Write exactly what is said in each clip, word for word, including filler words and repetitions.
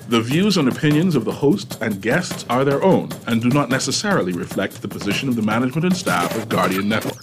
The views and opinions of the hosts and guests are their own and do not necessarily reflect the position of the management and staff of Guardian Network.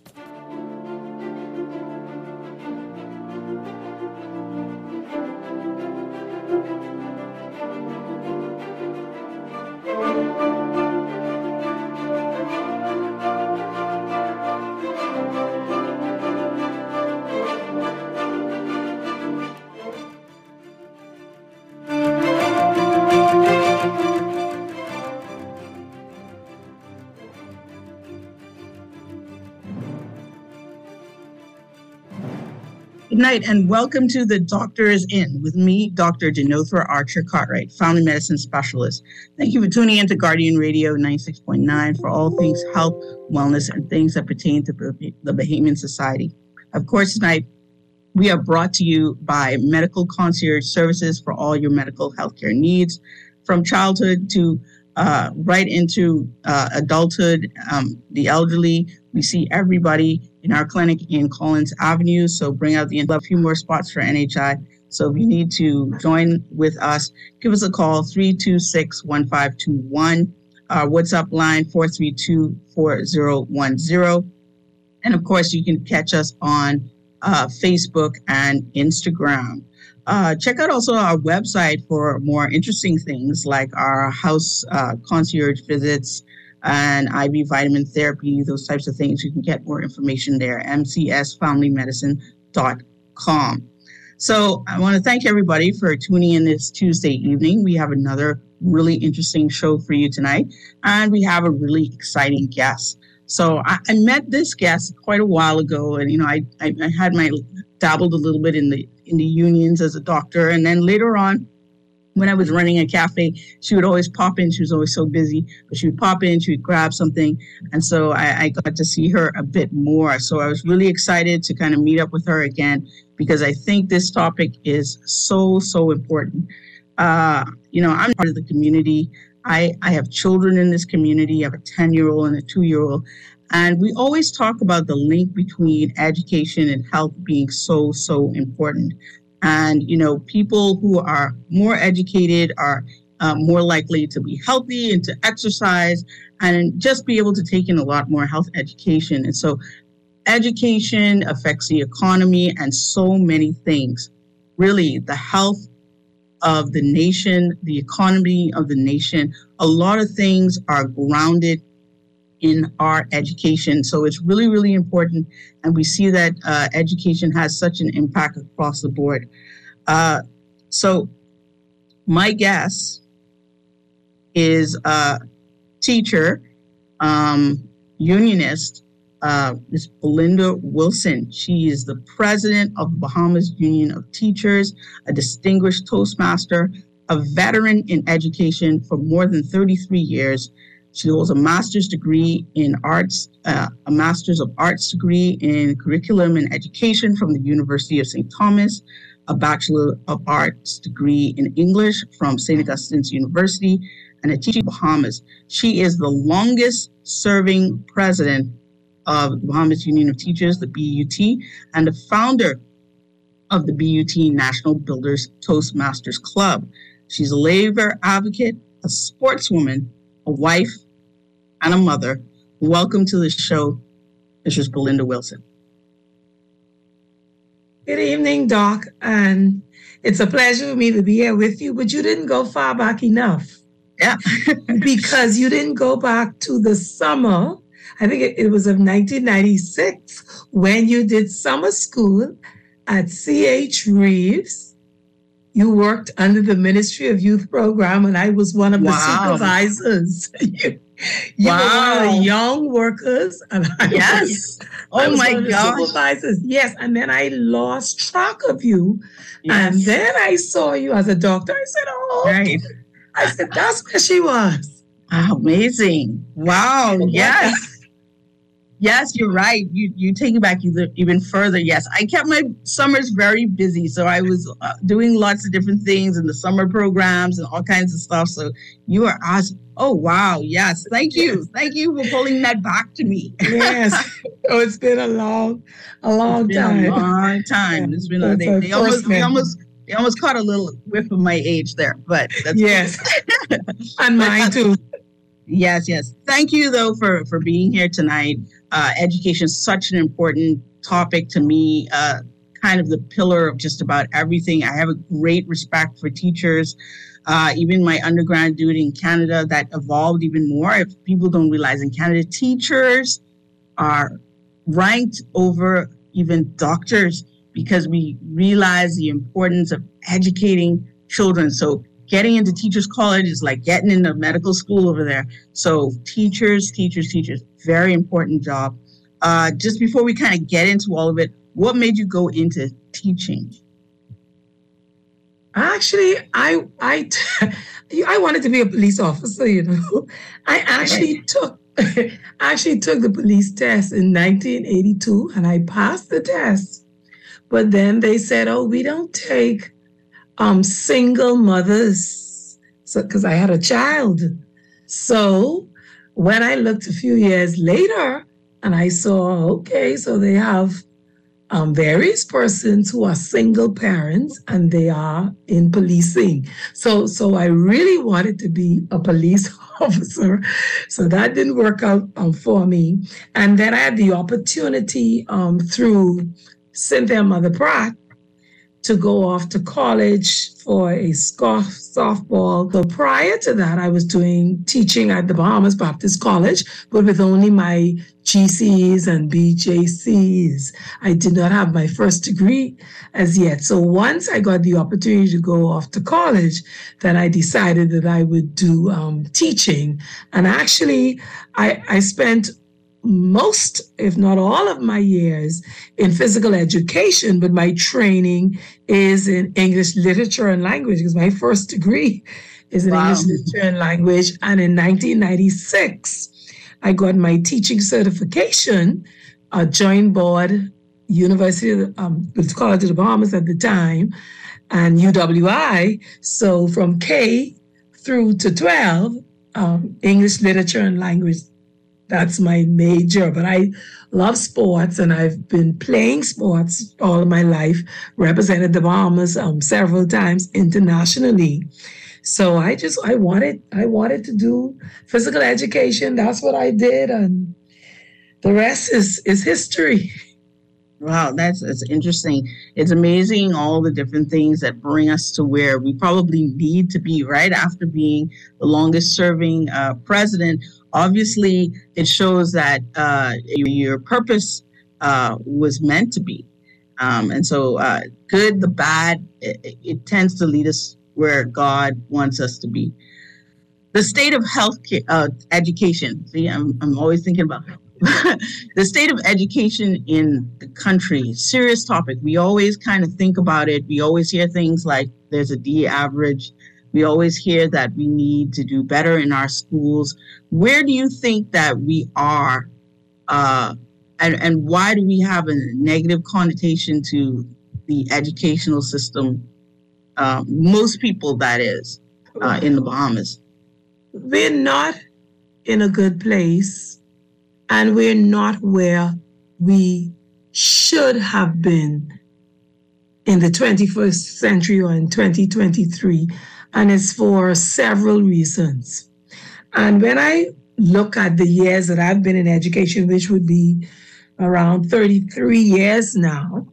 Good night and welcome to The Doctor is In with me, Doctor Denothra Archer Cartwright, family medicine specialist. Thank you for tuning in to Guardian Radio ninety-six point nine for all things health, wellness, and things that pertain to the Bahamian Society. Of course, tonight we are brought to you by Medical Concierge Services for all your medical healthcare needs, from childhood to uh, right into uh, adulthood, um, the elderly. We see everybody in our clinic in Collins Avenue, so bring out the a few more spots for N H I. So if you need to join with us, give us a call, three two six, one five two one. Our WhatsApp line, four three two, four zero one zero. And of course, you can catch us on uh, Facebook and Instagram. Uh, check out also our website for more interesting things like our house uh, concierge visits and I V vitamin therapy, those types of things. You can get more information there, m c s family medicine dot com. So I want to thank everybody for tuning in this Tuesday evening. We have another really interesting show for you tonight, and we have a really exciting guest. So I, I met this guest quite a while ago, and you know, I, I, I had my dabbled a little bit in the in the unions as a doctor, and then later on, when I was running a cafe, she would always pop in. She was always so busy, but she would pop in, she would grab something. And so I, I got to see her a bit more. So I was really excited to kind of meet up with her again, because I think this topic is so, so important. Uh, you know, I'm part of the community. I, I have children in this community. I have a ten-year-old and a two-year-old. And we always talk about the link between education and health being so, so important. And, you know, people who are more educated are uh, more likely to be healthy and to exercise and just be able to take in a lot more health education. And so education affects the economy and so many things. Really, the health of the nation, the economy of the nation, a lot of things are grounded in our education. So it's really, really important. And we see that uh, education has such an impact across the board. Uh, so my guest is a teacher, um, unionist, uh, Miz Belinda Wilson. She is the president of the Bahamas Union of Teachers, a distinguished Toastmaster, a veteran in education for more than thirty-three years. She holds a master's degree in arts, uh, a master's of arts degree in curriculum and education from the University of Saint Thomas, a bachelor of arts degree in English from Saint Augustine's University, and a teaching Bahamas. She is the longest serving president of the Bahamas Union of Teachers, the B U T, and the founder of the B U T National Builders Toastmasters Club. She's a labor advocate, a sportswoman, a wife, and a mother. Welcome to the show, Missus Belinda Wilson. Good evening, Doc, and it's a pleasure for me to be here with you, but you didn't go far back enough. Yeah. Because you didn't go back to the summer, I think it, it was of nineteen ninety-six, when you did summer school at C H Reeves. You worked under the Ministry of Youth Program, and I was one of the wow. supervisors. you you wow. were one of the young workers. And I yes. Was, oh, I was my one of gosh. the supervisors. Yes, and then I lost track of you. Yes. And then I saw you as a doctor. I said, oh, right. I said, that's where she was. Wow, amazing. Wow, yes. Yes, you're right. You you take it back even further. Yes, I kept my summers very busy. So I was uh, doing lots of different things in the summer programs and all kinds of stuff. So you are awesome. Oh, wow. Yes. Thank you. Yes. Thank you for pulling that back to me. Yes. Oh, it's been a long, a long it's been time. a long time. It's been a, they, they almost, we almost You almost caught a little whiff of my age there, but that's yes, and mine too. Yes, yes. Thank you, though, for, for being here tonight. Uh, education is such an important topic to me, uh, kind of the pillar of just about everything. I have a great respect for teachers. Uh, even my undergraduate in Canada, that evolved even more. If people don't realize, in Canada, teachers are ranked over even doctors because we realize the importance of educating children. So getting into teachers college is like getting into medical school over there. So teachers, teachers, teachers, very important job. Uh, just before we kind of get into all of it, what made you go into teaching? Actually, I I I wanted to be a police officer. You know, I actually right. took I actually took the police test in nineteen eighty-two, and I passed the test. But then they said, "Oh, we don't take um, single mothers," so because I had a child. So when I looked a few years later, and I saw, okay, so they have Um, various persons who are single parents and they are in policing. So, so I really wanted to be a police officer. So that didn't work out um, for me. And then I had the opportunity um, through Cynthia Mother Pratt to go off to college for a scoff softball. So prior to that, I was doing teaching at the Bahamas Baptist College, but with only my G Cs and B J Cs. I did not have my first degree as yet. So once I got the opportunity to go off to college, then I decided that I would do um, teaching. And actually, I, I spent most, if not all of my years in physical education, but my training is in English literature and language because my first degree is in wow. English literature and language. And in nineteen ninety-six, I got my teaching certification, uh, joined board, University of the, um, College of the Bahamas at the time, and U W I. So from K through to twelve, um, English literature and language. That's my major, but I love sports and I've been playing sports all of my life, represented the Bahamas um, several times internationally. So I just, I wanted, I wanted to do physical education. That's what I did. And the rest is, is history. Wow, that's, that's interesting. It's amazing all the different things that bring us to where we probably need to be right after being the longest serving uh, president. Obviously, it shows that uh, your purpose uh, was meant to be. Um, and so uh, good, the bad, it, it tends to lead us where God wants us to be. The state of health uh, education. See, I'm, I'm always thinking about the state of education in the country. Serious topic. We always kind of think about it. We always hear things like there's a D average. We always hear that we need to do better in our schools. Where do you think that we are, uh, and, and why do we have a negative connotation to the educational system? Uh, most people, that is, uh, in the Bahamas. We're not in a good place, and we're not where we should have been in the twenty-first century or in twenty twenty-three. And it's for several reasons. And when I look at the years that I've been in education, which would be around thirty-three years now,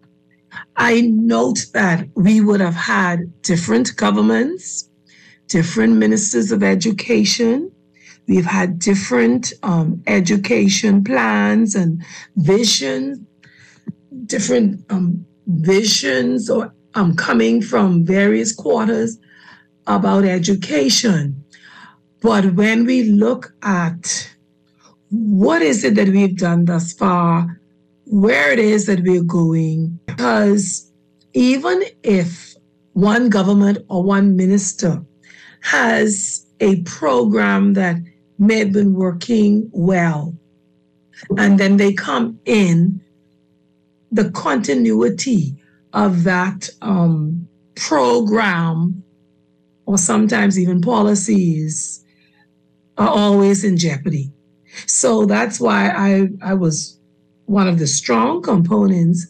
I note that we would have had different governments, different ministers of education. We've had different um, education plans and visions, different um, visions or um, coming from various quarters about education. But when we look at what is it that we've done thus far, where it is that we're going, because even if one government or one minister has a program that may have been working well, and then they come in, the continuity of that um, program or sometimes even policies are always in jeopardy. So that's why I, I was one of the strong components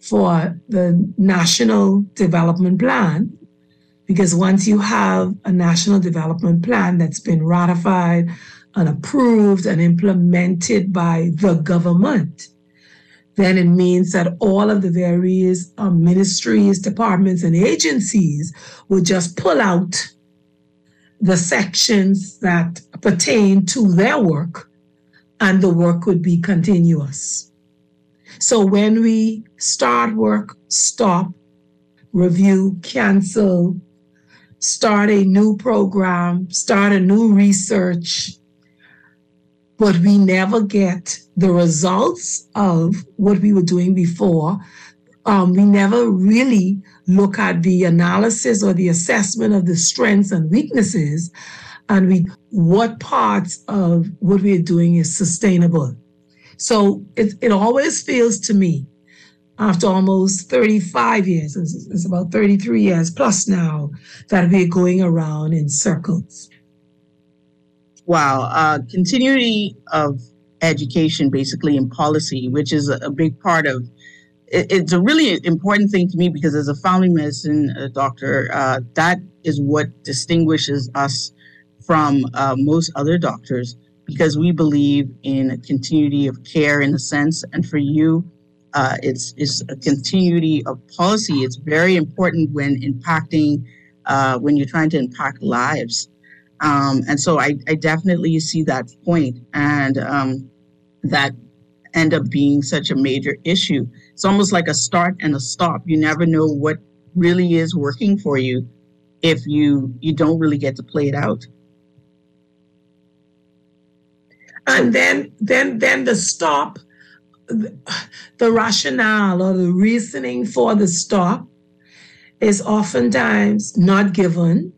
for the National Development Plan, because once you have a National Development Plan that's been ratified and approved and implemented by the government, then it means that all of the various um, ministries, departments, and agencies will just pull out the sections that pertain to their work, and the work would be continuous. So when we start work, stop, review, cancel, start a new program, start a new research, but we never get the results of what we were doing before. Um, we never really look at the analysis or the assessment of the strengths and weaknesses, and we what parts of what we're doing is sustainable. So it, it always feels to me, after almost thirty-five years, it's, it's about thirty-three years plus now, that we're going around in circles. Wow. Uh, continuity of education, basically, in policy, which is a, a big part of it, it's a really important thing to me, because as a family medicine uh, doctor, uh, that is what distinguishes us from uh, most other doctors, because we believe in a continuity of care in a sense. And for you, uh, it's, it's a continuity of policy. It's very important when impacting, uh, when you're trying to impact lives. Um, and so I, I definitely see that point, and um, that end up being such a major issue. It's almost like a start and a stop. You never know what really is working for you if you you don't really get to play it out. And then then then the stop, the rationale or the reasoning for the stop is oftentimes not given.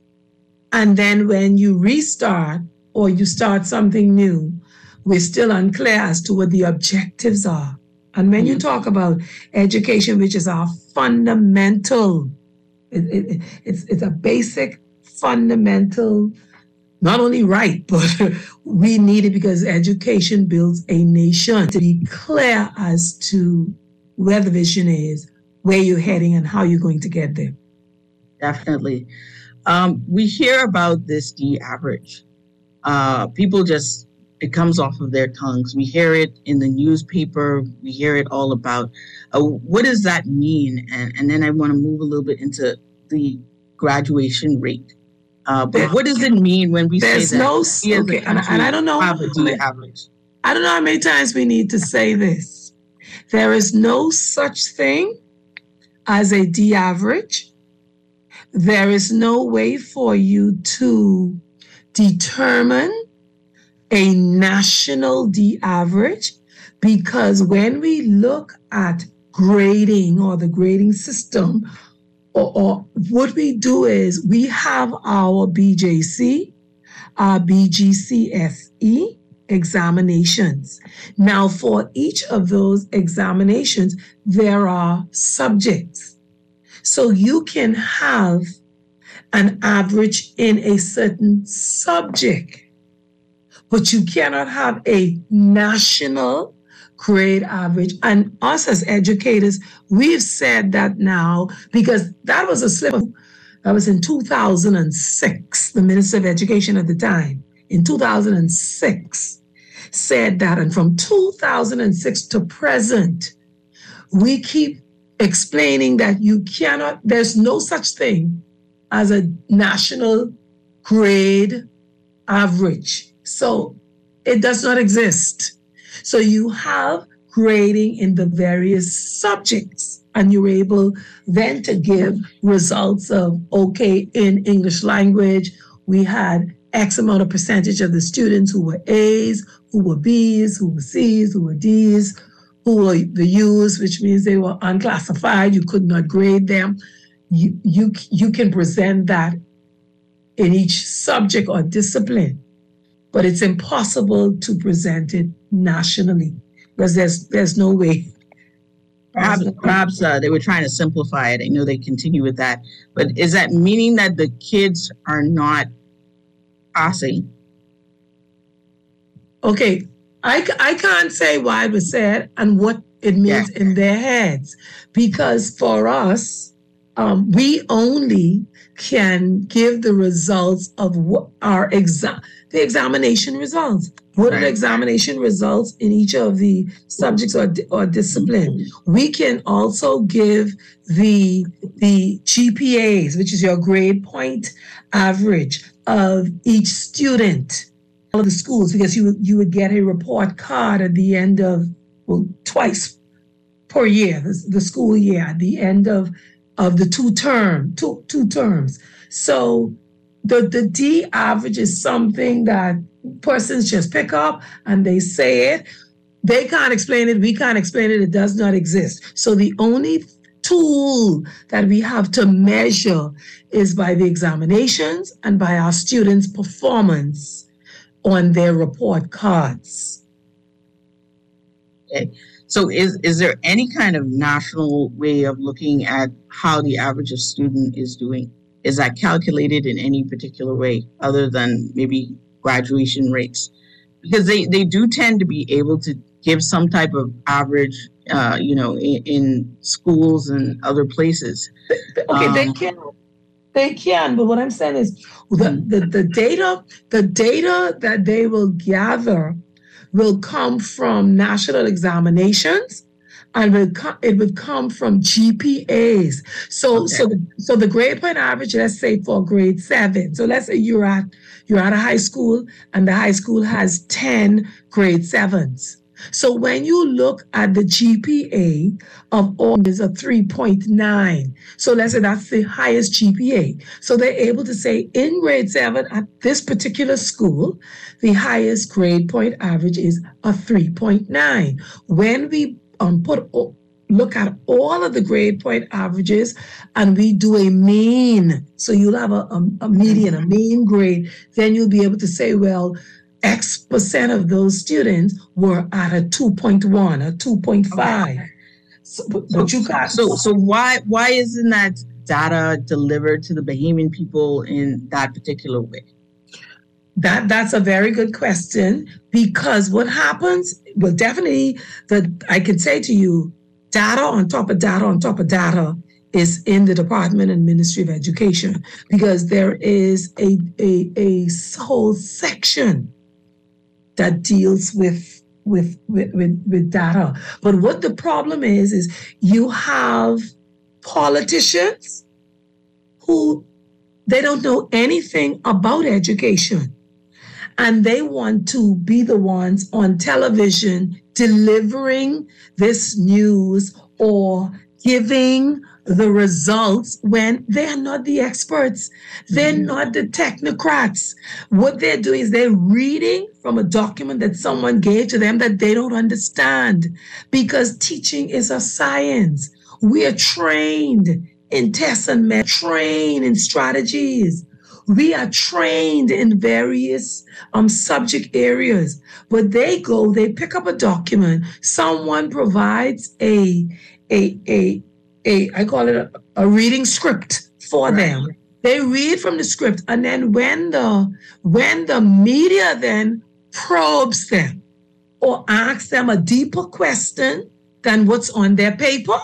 And then when you restart or you start something new, we're still unclear as to what the objectives are. And when you talk about education, which is our fundamental, it, it, it's, it's a basic fundamental, not only right, but we need it because education builds a nation. To be clear as to where the vision is, where you're heading, and how you're going to get there. Definitely. Um, we hear about this D average. Uh, people just, it comes off of their tongues. We hear it in the newspaper. We hear it all about. Uh, what does that mean? And, and then I want to move a little bit into the graduation rate. Uh, but what does it mean when we There's say that? No, okay, and, and I don't know. Have a D average. I don't know how many times we need to say this. There is no such thing as a D average. There is no way for you to determine a national D average, because when we look at grading or the grading system, or, or what we do is we have our B J C, our B G C S E examinations. Now, for each of those examinations, there are subjects. So you can have an average in a certain subject, but you cannot have a national grade average. And us as educators, we've said that now, because that was a slip of, that was in two thousand six, the Minister of Education at the time, in two thousand six, said that, and from two thousand six to present, we keep explaining that you cannot, there's no such thing as a national grade average. So it does not exist. So you have grading in the various subjects, and you're able then to give results of, okay, in English language, we had X amount of percentage of the students who were A's, who were B's, who were C's, who were D's, who were the U's, which means they were unclassified. You could not grade them. You, you, you can present that in each subject or discipline, but it's impossible to present it nationally because there's there's no way. Perhaps, perhaps uh, they were trying to simplify it. I know they continue with that, but is that meaning that the kids are not passing? Okay, I, I can't say why it was said and what It means Yeah. in their heads. Because for us, um, we only can give the results of what our exam, the examination results. What are the Right. examination results in each of the subjects or, or discipline? We can also give the the G P As, which is your grade point average of each student, all of the schools, because you would you would get a report card at the end of, well, twice per year, the, the school year, at the end of of the two term, two two terms. So the the D average is something that persons just pick up and they say it. They can't explain it. We can't explain it. It does not exist. So the only tool that we have to measure is by the examinations and by our students' performance on their report cards. Okay. So is, is there any kind of national way of looking at how the average of student is doing? Is that calculated in any particular way other than maybe graduation rates? Because they, they do tend to be able to give some type of average, uh, you know, in, in schools and other places. Okay, um, they can. They can, but what I'm saying is the, the, the data, the data that they will gather will come from national examinations, and will co- it would come from G P As. So, Okay. so, so the grade point average, let's say for grade seven. So let's say you're at you're at a high school, and the high school has ten grade sevens. So when you look at the G P A of all is a three point nine. So let's say that's the highest G P A. So they're able to say in grade seven at this particular school, the highest grade point average is a three point nine. When we um, put look at all of the grade point averages and we do a mean, so you'll have a, a, a median, a mean grade, then you'll be able to say, well, X percent of those students were at a two point one, a two point five. Okay. So, but, but you got so so why why isn't that data delivered to the Bahamian people in that particular way? That that's a very good question, because what happens, well, definitely that I can say to you, data on top of data on top of data is in the Department and Ministry of Education, because there is a a, a whole section that deals with with, with with with data. But what the problem is is you have politicians who they don't know anything about education, and they want to be the ones on television delivering this news or giving the results when they're not the experts. They're mm-hmm. not the technocrats. What they're doing is they're reading from a document that someone gave to them that they don't understand, because teaching is a science. We are trained in tests and methods, trained in strategies. We are trained in various um, subject areas, but they go, they pick up a document. Someone provides a, a, a, a I call it a, a reading script for right. them. They read from the script, and then when the, when the media then probes them or asks them a deeper question than what's on their paper,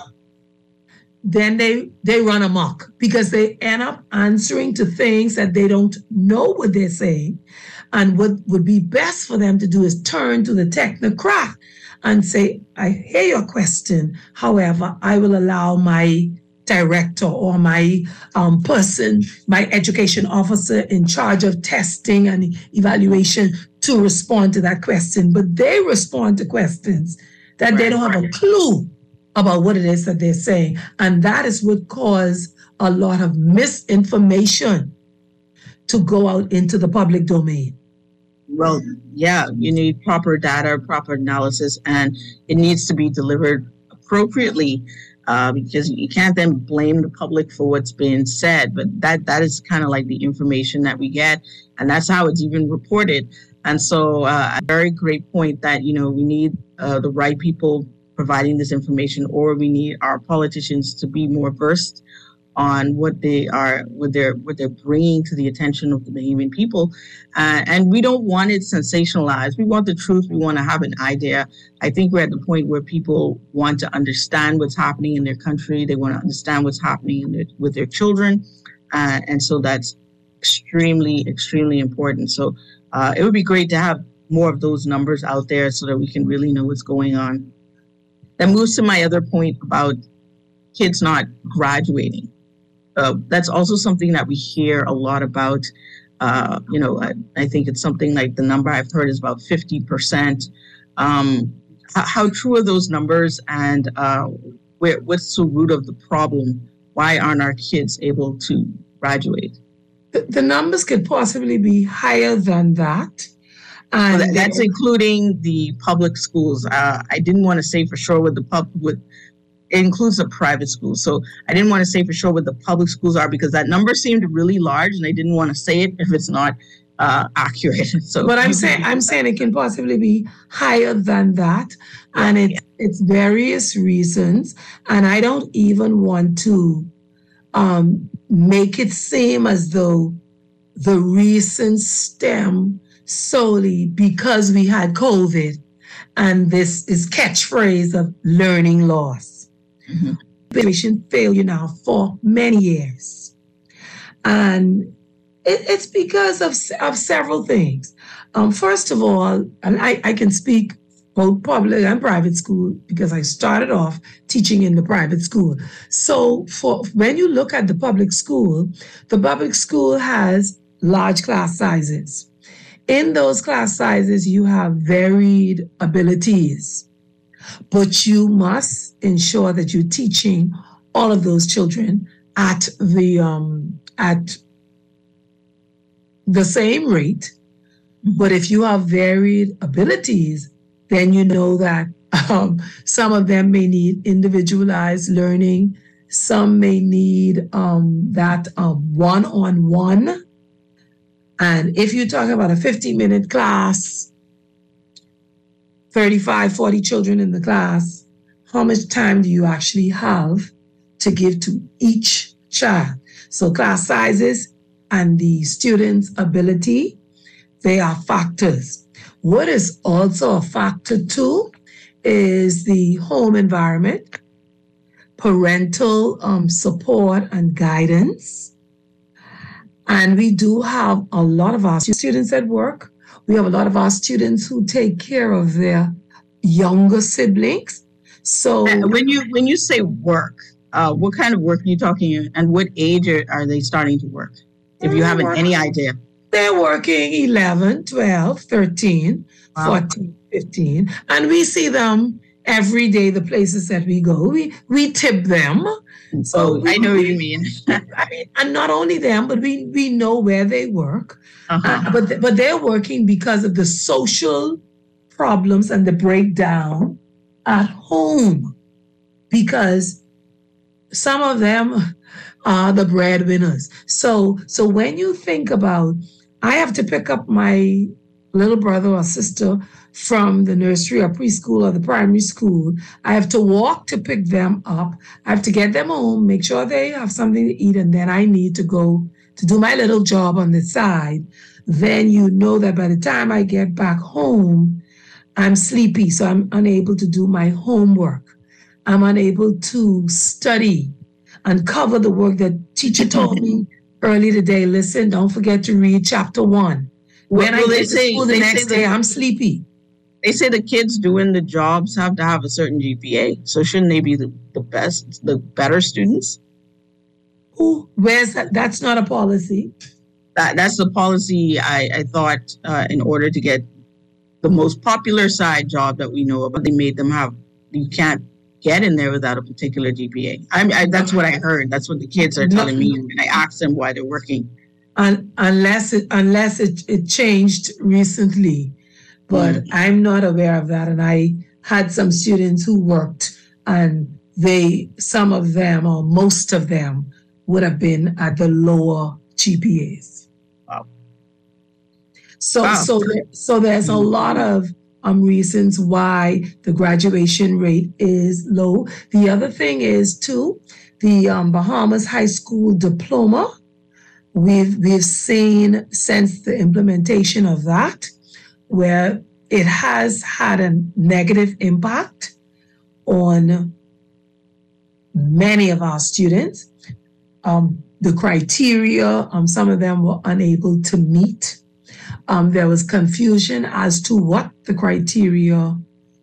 then they, they run amok, because they end up answering to things that they don't know what they're saying. And what would be best for them to do is turn to the technocrat and say, I hear your question. However, I will allow my director or my um, person, my education officer in charge of testing and evaluation to respond to that question. But they respond to questions that right. they don't have a clue about what it is that they're saying. And that is what caused a lot of misinformation to go out into the public domain. Well, yeah, you need proper data, proper analysis, and it needs to be delivered appropriately, uh, because you can't then blame the public for what's being said. But that that is kind of like the information that we get, and that's how it's even reported. And so uh, a very great point that, you know, we need uh, the right people providing this information, or we need our politicians to be more versed on what they are, what they're, what they're bringing to the attention of the Bahamian people. Uh, and we don't want it sensationalized. We want the truth. We want to have an idea. I think we're at the point where people want to understand what's happening in their country. They want to understand what's happening in their, with their children. Uh, and so that's extremely, extremely important. So uh, it would be great to have more of those numbers out there so that we can really know what's going on. That moves to my other point about kids not graduating. Uh, that's also something that we hear a lot about. Uh, you know, I, I think it's something like the number I've heard is about fifty percent. Um, how, how true are those numbers, and uh, where, what's the root of the problem? Why aren't our kids able to graduate? The, the numbers could possibly be higher than that. And well, that, that's including the public schools. Uh, I didn't want to say for sure what the pub with. It includes the private schools. So I didn't want to say for sure what the public schools are because that number seemed really large and I didn't want to say it if it's not uh, accurate. So, but I'm saying I'm saying it can possibly be higher than that. And it's, yeah. it's various reasons. And I don't even want to um, make it seem as though the reasons stem solely because we had COVID and this is catchphrase of learning loss. Mm-hmm. Education failure now for many years. And it, it's because of, of several things. Um, first of all, and I, I can speak both public and private school because I started off teaching in the private school. So for when you look at the public school, the public school has large class sizes. In those class sizes, you have varied abilities. But you must ensure that you're teaching all of those children at the um, at the same rate. But if you have varied abilities, then you know that um, some of them may need individualized learning. Some may need um, that uh, one-on-one. And if you're talking about a fifteen-minute class, thirty-five, forty children in the class, how much time do you actually have to give to each child? So class sizes and the student's ability, they are factors. What is also a factor too is the home environment, parental um, support and guidance. And we do have a lot of our students at work. We have a lot of our students who take care of their younger siblings. So and when you when you say work, uh, what kind of work are you talking, and what age are, are they starting to work? If you haven't any idea. They're working eleven, twelve, thirteen, wow. fourteen, fifteen. And we see them every day, the places that we go. We we tip them. So oh, I know what you mean. I mean, and not only them, but we we know where they work. Uh-huh. Uh, but but they're working because of the social problems and the breakdown at home. Because some of them are the breadwinners. So so when you think about, I have to pick up my little brother or sister from the nursery or preschool or the primary school. I have to walk to pick them up. I have to get them home, make sure they have something to eat, and then I need to go to do my little job on the side. Then you know that by the time I get back home, I'm sleepy, so I'm unable to do my homework. I'm unable to study and cover the work that teacher told me early today. Listen, don't forget to read chapter one. When well, I get to say, school the next day, I'm sleepy. They say the kids doing the jobs have to have a certain G P A. So shouldn't they be the, the best, the better students? Who? Where's that? That's not a policy. That That's the policy, I, I thought, uh, in order to get the most popular side job that we know about, they made them have, you can't get in there without a particular G P A. I mean, I, that's what I heard. That's what the kids are telling me. And I asked them why they're working. Un, unless it, unless it, it changed recently. But mm. I'm not aware of that. And I had some students who worked, and they, some of them or most of them would have been at the lower G P As. Wow. So, wow. so, so there's a lot of um, reasons why the graduation rate is low. The other thing is too, the um, Bahamas High School Diploma. We've, we've seen since the implementation of that, where it has had a negative impact on many of our students. Um, the criteria, um, some of them were unable to meet. Um, there was confusion as to what the criteria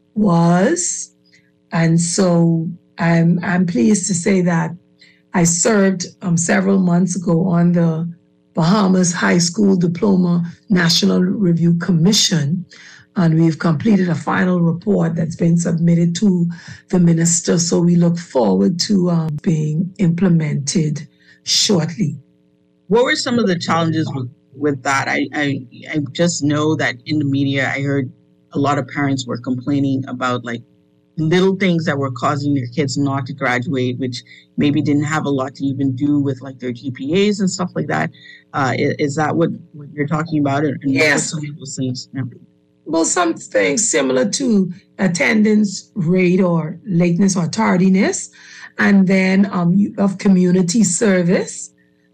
was. And so I'm, I'm pleased to say that I served um, several months ago on the Bahamas High School Diploma National Review Commission, and we've completed a final report that's been submitted to the minister. So we look forward to um, being implemented shortly. What were some of the challenges with, with that? I, I I just know that in the media, I heard a lot of parents were complaining about like little things that were causing their kids not to graduate, which maybe didn't have a lot to even do with like their G P As and stuff like that. Uh, is, is that what, what you're talking about? And yes. Some of those things. Yeah. Well, some things similar to attendance rate or lateness or tardiness, and then um, of community service.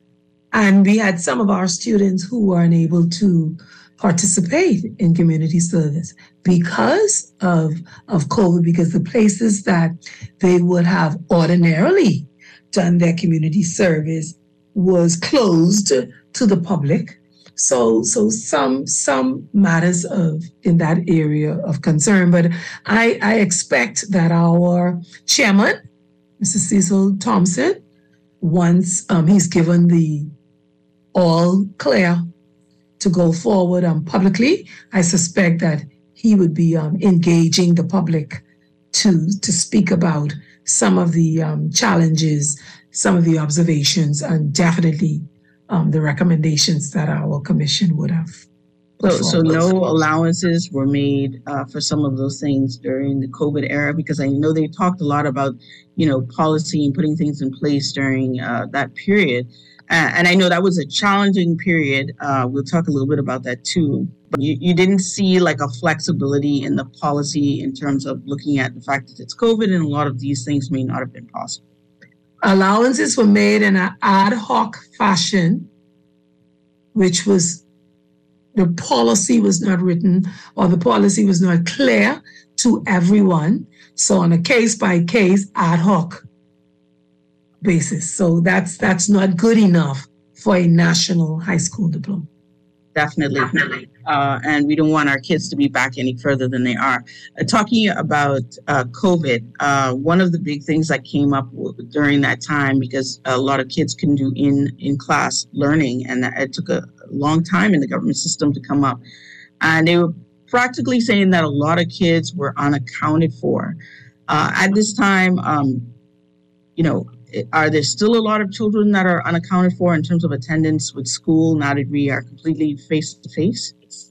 And we had some of our students who were unable to participate in community service because of, of COVID, because the places that they would have ordinarily done their community service was closed to the public. So, so some some matters of in that area of concern, but I, I expect that our chairman, Mister Cecil Thompson, once um, he's given the all clear to go forward um, publicly, I suspect that he would be um, engaging the public to to speak about some of the um, challenges, some of the observations, and definitely Um, the recommendations that our commission would have. So, so no allowances were made uh, for some of those things during the COVID era, because I know they talked a lot about, you know, policy and putting things in place during uh, that period. Uh, and I know that was a challenging period. Uh, we'll talk a little bit about that too. But you, you didn't see like a flexibility in the policy in terms of looking at the fact that it's COVID and a lot of these things may not have been possible. Allowances were made in an ad hoc fashion, which was, the policy was not written or the policy was not clear to everyone. So on a case by case ad hoc basis. So that's that's not good enough for a national high school diploma. Definitely. Definitely. Uh, and we don't want our kids to be back any further than they are. Uh, talking about uh, COVID, uh, one of the big things that came up w- during that time, because a lot of kids couldn't do in, in-class learning, and it took a long time in the government system to come up. And they were practically saying that a lot of kids were unaccounted for. Uh, at this time, um, you know, are there still a lot of children that are unaccounted for in terms of attendance with school now that we are completely face-to-face?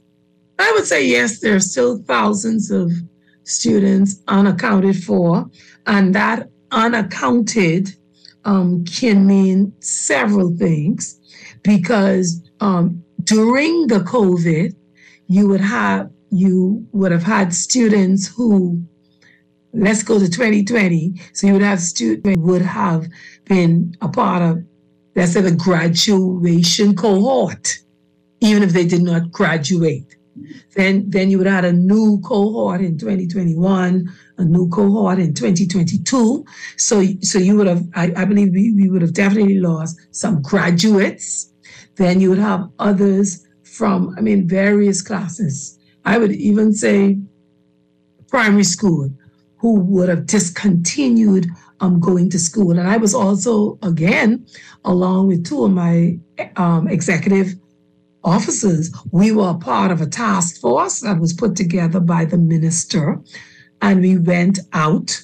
I would say yes, there are still thousands of students unaccounted for, and that unaccounted um, can mean several things, because um, during the COVID, you would have you would have had students who, let's go to twenty twenty. So you would have students who would have been a part of, let's say, the graduation cohort, even if they did not graduate. Then, then you would have had a new cohort in twenty twenty-one, a new cohort in twenty twenty-two. So, so you would have, I, I believe we, we would have definitely lost some graduates. Then you would have others from, I mean, various classes. I would even say primary school, who would have discontinued um, going to school. And I was also, again, along with two of my um, executive officers, we were a part of a task force that was put together by the minister. And we went out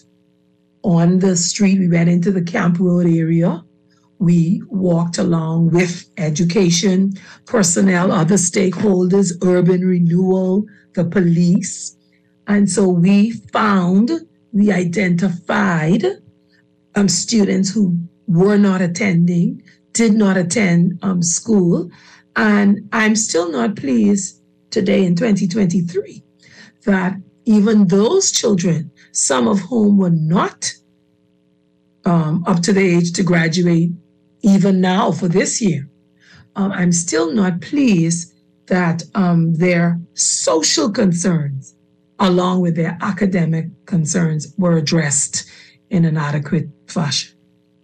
on the street. We went into the Camp Road area. We walked along with education personnel, other stakeholders, urban renewal, the police. And so we found, we identified um, students who were not attending, did not attend um, school. And I'm still not pleased today in twenty twenty-three that even those children, some of whom were not um, up to the age to graduate even now for this year. Um, I'm still not pleased that um, their social concerns, along with their academic concerns, were addressed in an adequate fashion.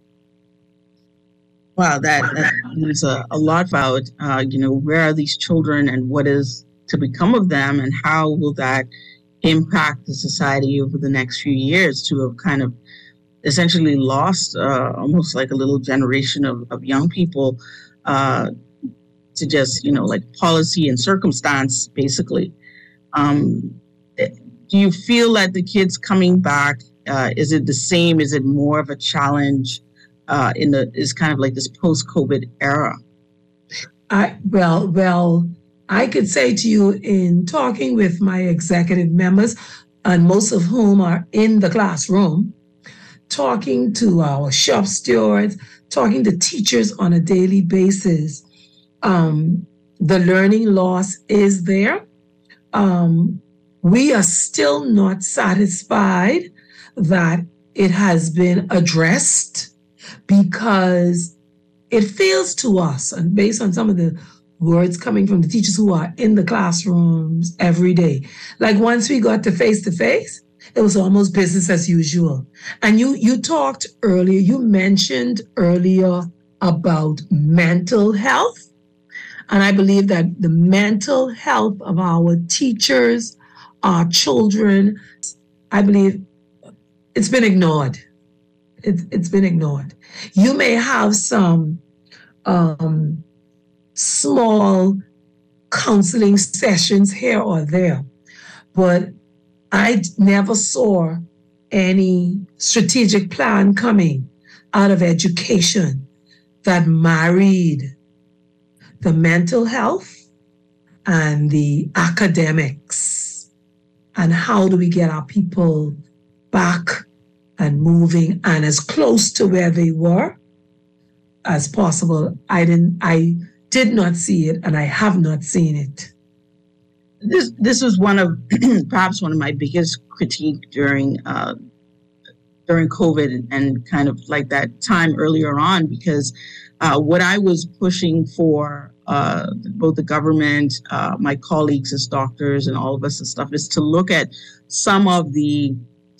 Wow, that, that is a, a lot about, uh, you know, where are these children and what is to become of them, and how will that impact the society over the next few years, to have kind of essentially lost uh, almost like a little generation of, of young people uh, to just, you know, like policy and circumstance, basically. Um, do you feel that the kids coming back, uh, is it the same? Is it more of a challenge uh, in the, is kind of like this post-COVID era? I, well, well, I could say to you, in talking with my executive members, and most of whom are in the classroom, talking to our shop stewards, talking to teachers on a daily basis, um, the learning loss is there. Um, we are still not satisfied that it has been addressed, because it feels to us, and based on some of the words coming from the teachers who are in the classrooms every day, like once we got to face-to-face, it was almost business as usual. And you you talked earlier, you mentioned earlier about mental health. And I believe that the mental health of our teachers, our children, I believe it's been ignored. It's, it's been ignored. You may have some um, small counseling sessions here or there, but I never saw any strategic plan coming out of education that married the mental health and the academics. And how do we get our people back and moving and as close to where they were as possible? I didn't, I did not see it, and I have not seen it. This this was one of perhaps one of my biggest critique during uh, during COVID, and kind of like that time earlier on, because uh, what I was pushing for, uh, both the government, uh, my colleagues as doctors, and all of us and stuff, is to look at some of the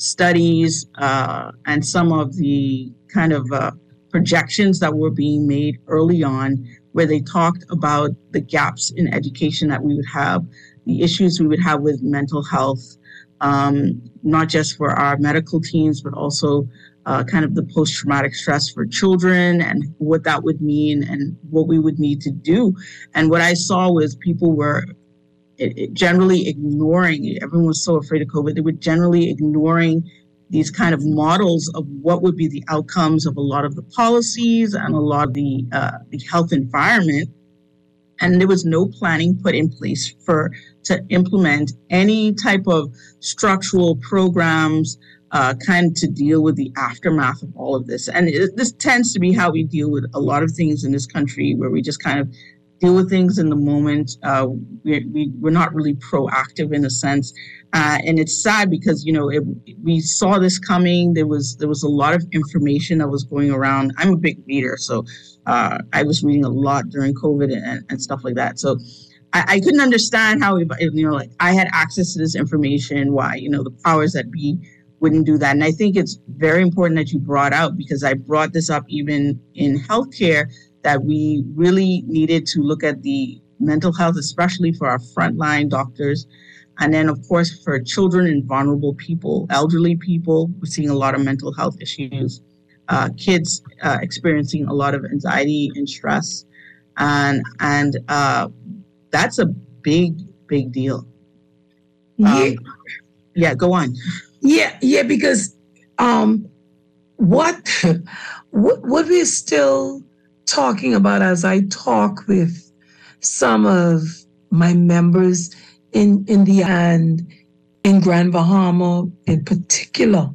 studies uh, and some of the kind of uh, projections that were being made early on, where they talked about the gaps in education that we would have, the issues we would have with mental health, um, not just for our medical teams, but also uh, kind of the post-traumatic stress for children, and what that would mean and what we would need to do. And what I saw was people were it, it generally ignoring it. Everyone was so afraid of COVID. They were generally ignoring these kind of models of what would be the outcomes of a lot of the policies and a lot of the, uh, the health environment. And there was no planning put in place for to implement any type of structural programs, uh, kind of to deal with the aftermath of all of this. And it, this tends to be how we deal with a lot of things in this country, where we just kind of deal with things in the moment. Uh, we, we, we're not really proactive in a sense. Uh, and it's sad because, you know, it, we saw this coming. There was there was a lot of information that was going around. I'm a big reader, so uh, I was reading a lot during COVID and, and stuff like that. So I, I couldn't understand how, you know, like I had access to this information, why, you know, the powers that be wouldn't do that. And I think it's very important that you brought out, because I brought this up even in healthcare, that we really needed to look at the mental health, especially for our frontline doctors. And then, of course, for children and vulnerable people, elderly people, we're seeing a lot of mental health issues, uh, kids uh, experiencing a lot of anxiety and stress. And, and uh, that's a big, big deal. Yeah. Um, yeah, go on. Yeah, yeah, because um, what, what what we're still talking about, as I talk with some of my members in in the and in Grand Bahama in particular,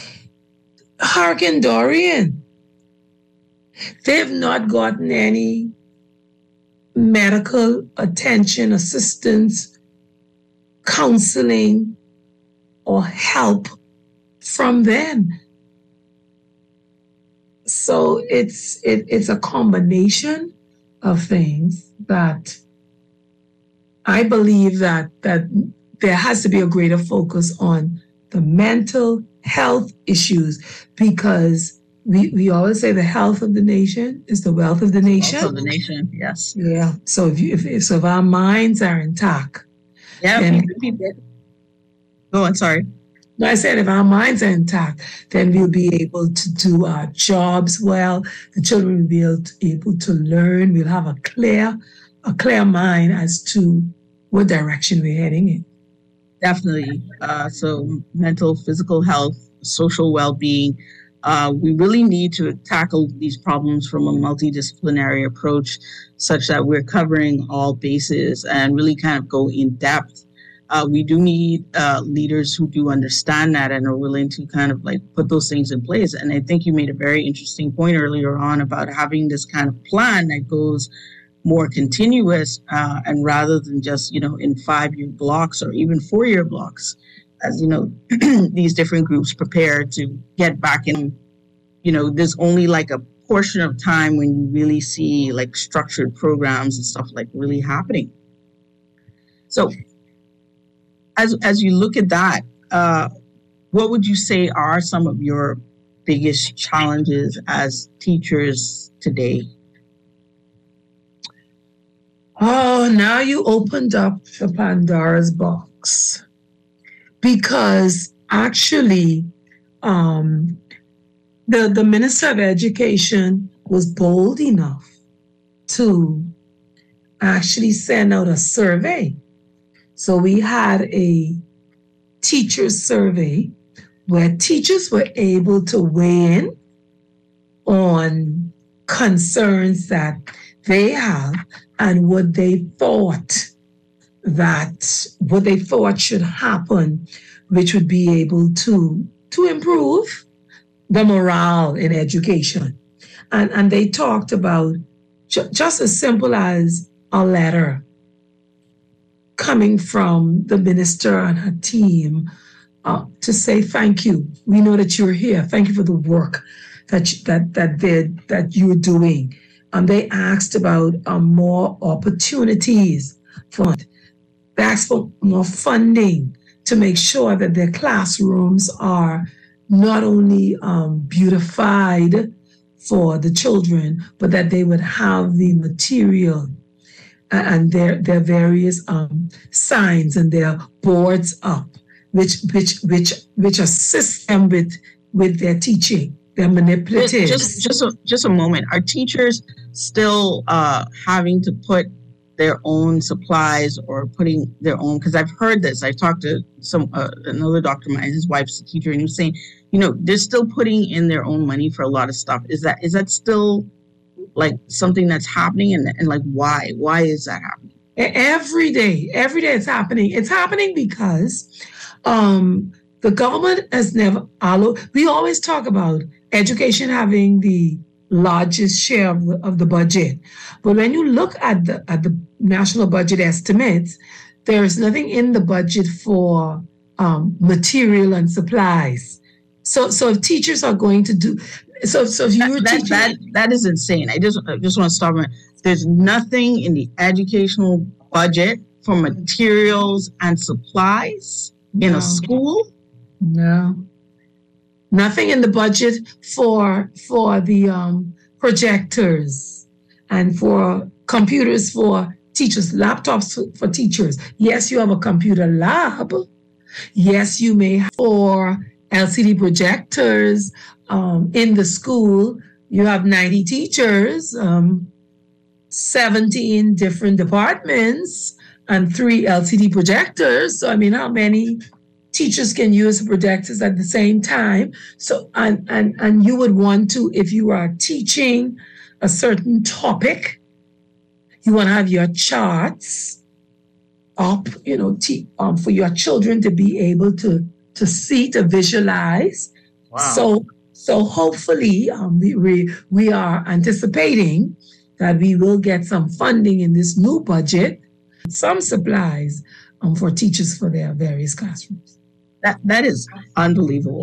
Hurricane Dorian, they've not gotten any medical attention, assistance, counseling, or help from them. so it's it, it's a combination of things that I believe that that there has to be a greater focus on the mental health issues, because we, we always say the health of the nation is the wealth of the nation. Wealth of the nation, yes. Yeah. So if you if, if so if our minds are intact, yeah, then, people, people. Oh, I'm sorry. No, I said if our minds are intact, then we'll be able to do our jobs well. The children will be able to, able to learn. We'll have a clear, a clear mind as to what direction we're heading in. Definitely. Uh, so mental, physical health, social well-being. Uh, we really need to tackle these problems from a multidisciplinary approach, such that we're covering all bases and really kind of go in depth. Uh, we do need uh, leaders who do understand that and are willing to kind of like put those things in place. And I think you made a very interesting point earlier on about having this kind of plan that goes more continuous uh, and rather than just, you know, in five-year blocks or even four-year blocks, as, you know, these different groups prepare to get back in, you know, there's only like a portion of time when you really see like structured programs and stuff like really happening. So as as you look at that, uh, what would you say are some of your biggest challenges as teachers today? Oh, now you opened up the Pandora's box, because actually um, the, the Minister of Education was bold enough to actually send out a survey. So we had a teachers survey where teachers were able to weigh in on concerns that they have and what they thought that what they thought should happen, which would be able to to improve the morale in education. And, and they talked about ju- just as simple as a letter coming from the minister and her team uh, to say, thank you. We know that you're here. Thank you for the work that you, that that they, that you're doing. And they asked about um, more opportunities for They asked for more funding to make sure that their classrooms are not only um, beautified for the children, but that they would have the material and their their various um, signs and their boards up, which which which which assist them with with their teaching. They're manipulative. Just just a, just a moment. Are teachers still uh, having to put their own supplies or putting their own? Because I've heard this. I've talked to some uh, another doctor of mine. His wife's a teacher, and he was saying, you know, they're still putting in their own money for a lot of stuff. Is that is that still like something that's happening, and, and like why? Why is that happening? Every day, every day it's happening. It's happening because um, the government has never allowed. We always talk about education having the largest share of the, of the budget, but when you look at the at the national budget estimates, there is nothing in the budget for um, material and supplies. So, so if teachers are going to do So, so if you were that, teaching, that, that is insane. I just, I just want to stop. There's nothing in the educational budget for materials and supplies no. in a school. No, nothing in the budget for for the um, projectors and for computers for teachers, laptops for, for teachers. Yes, you have a computer lab. Yes, you may have for L C D projectors. Um, in the school, you have ninety teachers, um, seventeen different departments, and three L C D projectors. So, I mean, how many teachers can use projectors at the same time? So, and, and, and you would want to, if you are teaching a certain topic, you want to have your charts up, you know, te- um, for your children to be able to, to see, to visualize. Wow. So, So hopefully um, we, we we are anticipating that we will get some funding in this new budget, some supplies um, for teachers for their various classrooms. That that is unbelievable.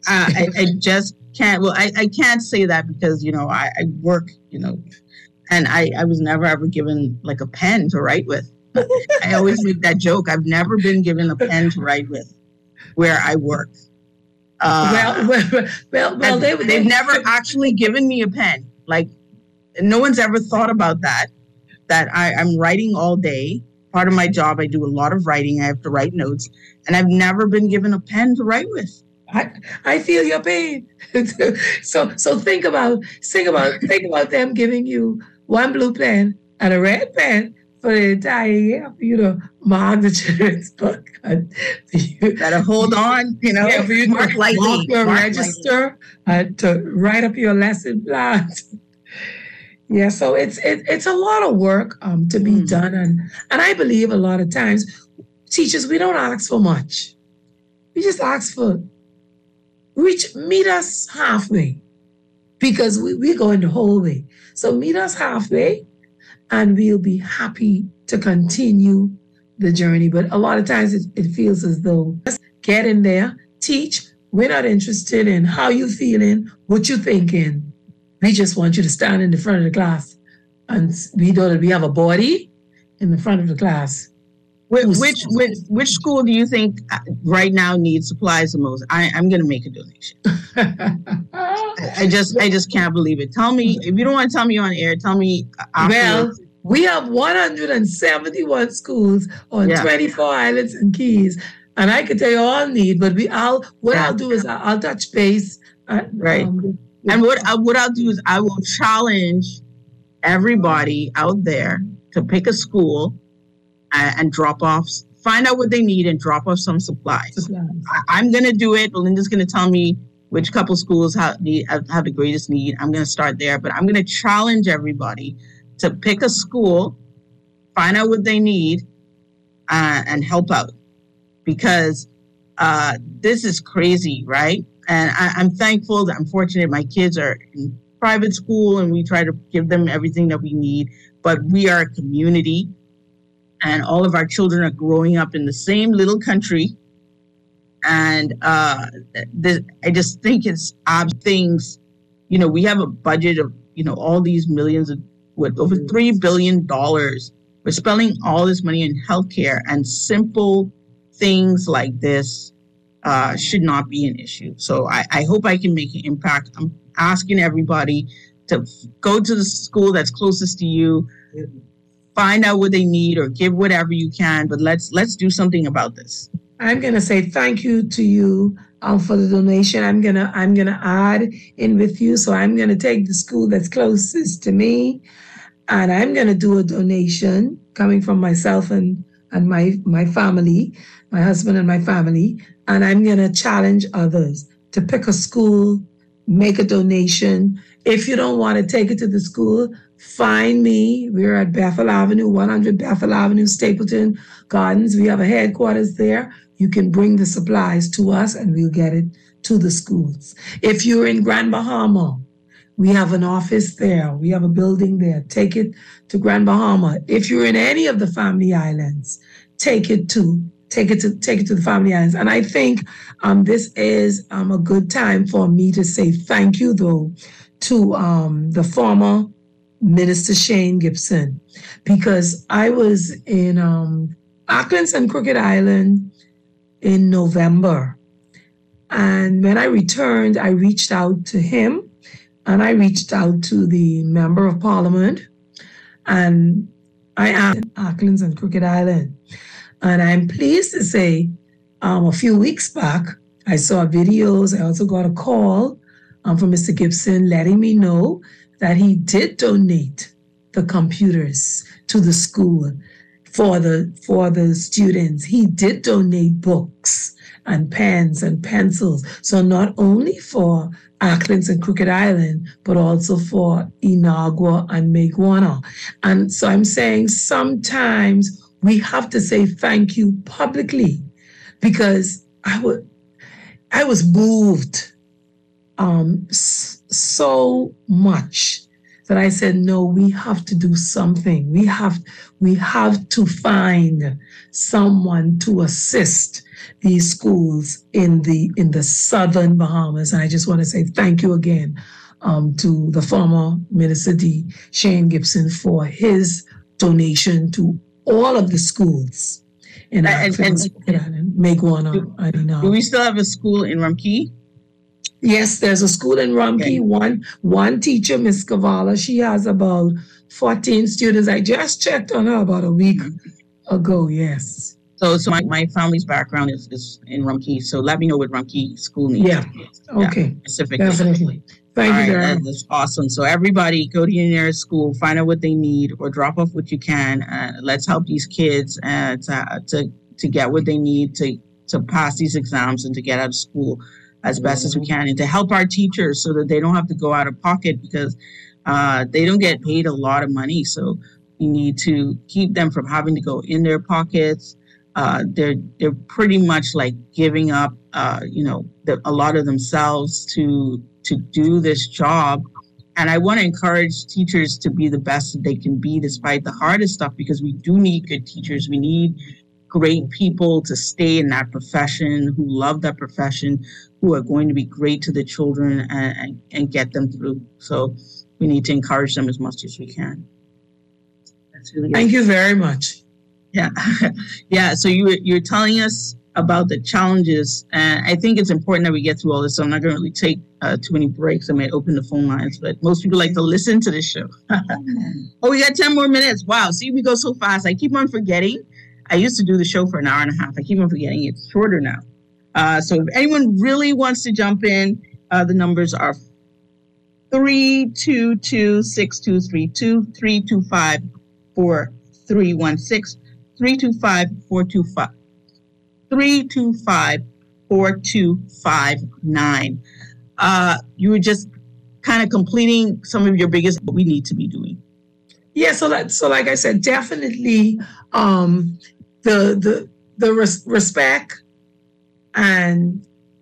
I, I just can't. Well, I, I can't say that because, you know, I, I work, you know, and I, I was never ever given like a pen to write with. I always make that joke. I've never been given a pen to write with where I work. Uh, well, well, well, well they, they've they, never actually given me a pen. Like, no one's ever thought about that, that I, I'm writing all day. Part of my job, I do a lot of writing. I have to write notes, and I've never been given a pen to write with. I, I feel your pain. so so think about think about think about them giving you one blue pen and a red pen for the entire year for you to mark the children's book. And you gotta hold on, you know. Yeah, for you to mark, mark your mark register and to write up your lesson plans. Yeah, so it's it, it's a lot of work um, to be mm. done, and and I believe a lot of times teachers, we don't ask for much. We just ask for reach meet us halfway, because we, we're going the whole way. So meet us halfway, and we'll be happy to continue the journey. But a lot of times it, it feels as though just get in there, teach. We're not interested in how you feeling, what you thinking. We just want you to stand in the front of the class, and we know that we have a body in the front of the class. Which which which, which school do you think right now needs supplies the most? I, I'm going to make a donation. I, I just I just can't believe it. Tell me, if you don't want to tell me on air, tell me afterwards. Well, we have one hundred seventy-one schools on yeah. twenty-four islands and keys, and I could tell you all need. But we, I'll what yeah. I'll do is I'll, I'll touch base. Uh, right. Um, And what I, what I'll do is I will challenge everybody out there to pick a school and, and drop off, find out what they need and drop off some supplies. supplies. I, I'm going to do it. Belinda's going to tell me which couple schools have, need, have the greatest need. I'm going to start there. But I'm going to challenge everybody to pick a school, find out what they need, uh, and help out. Because uh, this is crazy, right? And I, I'm thankful that I'm fortunate my kids are in private school and we try to give them everything that we need. But we are a community and all of our children are growing up in the same little country. And uh, the, I just think it's odd things. You know, we have a budget of, you know, all these millions of, what, over three billion dollars. We're spending all this money in healthcare, and simple things like this Uh, should not be an issue. So I, I hope I can make an impact. I'm asking everybody to f- go to the school that's closest to you, find out what they need or give whatever you can, but let's let's do something about this. I'm gonna say thank you to you um, for the donation. I'm gonna I'm gonna add in with you. So I'm gonna take the school that's closest to me, and I'm gonna do a donation coming from myself and and my my family, my husband and my family. And I'm going to challenge others to pick a school, make a donation. If you don't want to take it to the school, find me. We're at Bethel Avenue, one hundred Bethel Avenue, Stapleton Gardens. We have a headquarters there. You can bring the supplies to us and we'll get it to the schools. If you're in Grand Bahama, we have an office there. We have a building there. Take it to Grand Bahama. If you're in any of the Family Islands, take it to Take it to take it to the Family Islands. And I think um, this is um, a good time for me to say thank you, though, to um, the former Minister Shane Gibson, because I was in um, Auckland and Crooked Island in November. And when I returned, I reached out to him and I reached out to the Member of Parliament. And I asked Auckland and Crooked Island. And I'm pleased to say um, a few weeks back, I saw videos. I also got a call um, from Mister Gibson letting me know that he did donate the computers to the school for the for the students. He did donate books and pens and pencils. So not only for Auckland and Crooked Island, but also for Inagua and Maguana. And so I'm saying sometimes we have to say thank you publicly, because I was I was moved um, so much that I said, no, we have to do something. We have, we have to find someone to assist these schools in the in the southern Bahamas. And I just want to say thank you again um, to the former Minister D, Shane Gibson, for his donation to all of the schools in and, and, and Meguana. Do, do we still have a school in Rumkey? Yes, there's a school in Rumkey. Okay. One one teacher, Miss Kavala, she has about fourteen students. I just checked on her about a week ago. Yes. So, so my, my family's background is, is in Rumkey. So let me know what Rumkey school needs. Yeah. Okay. Yeah, specifically. Definitely. Thank All you, right, Darren. That's awesome. So everybody, go to your nearest school, find out what they need, or drop off what you can. Uh, let's help these kids uh, to to to get what they need to to pass these exams and to get out of school as best as we can, and to help our teachers so that they don't have to go out of pocket, because uh, they don't get paid a lot of money. So we need to keep them from having to go in their pockets. Uh, they're they're pretty much like giving up, uh, you know, the, a lot of themselves to to do this job. And I want to encourage teachers to be the best that they can be despite the hardest stuff, because we do need good teachers. We need great people to stay in that profession, who love that profession, who are going to be great to the children and, and, and get them through. So we need to encourage them as much as we can. That's really Thank you very much. Yeah. Yeah. So you, you're telling us about the challenges, and I think it's important that we get through all this. So I'm not going to really take uh, too many breaks. I may open the phone lines, but most people like to listen to this show. Oh, we got ten more minutes. Wow. See, we go so fast. I keep on forgetting. I used to do the show for an hour and a half. I keep on forgetting it's shorter now. Uh, so if anyone really wants to jump in, uh, the numbers are three two two, six two three two, three two five, four three one six, three two five, four two five, three two five, four two five nine. Uh, you were just kind of completing some of your biggest, what we need to be doing. Yeah, so like, so like I said, definitely um, the the the res- respect and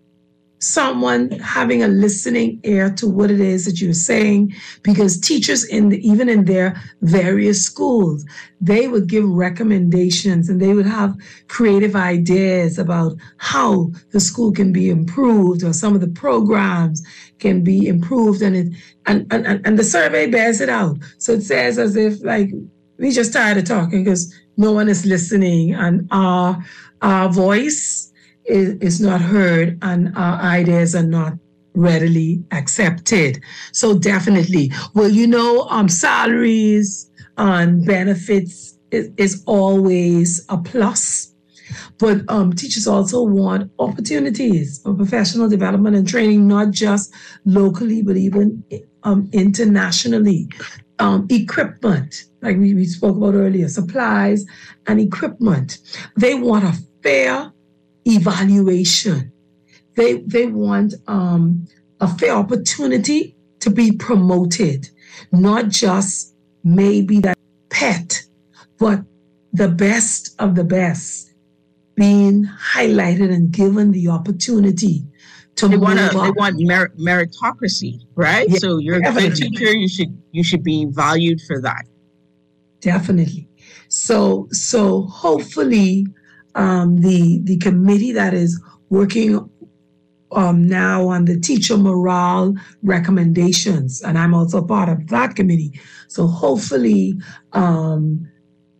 someone having a listening ear to what it is that you're saying, because teachers in the, even in their various schools, they would give recommendations and they would have creative ideas about how the school can be improved or some of the programs can be improved, and it and and, and the survey bears it out. So it says as if like we just tired of talking because no one is listening, and our our voice is, is not heard and our ideas are not readily accepted. So definitely, well, you know, um, salaries and benefits is, is always a plus. But um, teachers also want opportunities for professional development and training, not just locally, but even um, internationally. Um, equipment, like we, we spoke about earlier, supplies and equipment. They want a fair evaluation. They, they want um, a fair opportunity to be promoted, not just maybe that pet, but the best of the best being highlighted and given the opportunity to they move want up. They want mer- meritocracy, right? Yeah, so you're definitely. a good teacher. You should you should be valued for that. Definitely. So so hopefully um, the the committee that is working um, now on the teacher morale recommendations, and I'm also part of that committee. So hopefully. Um,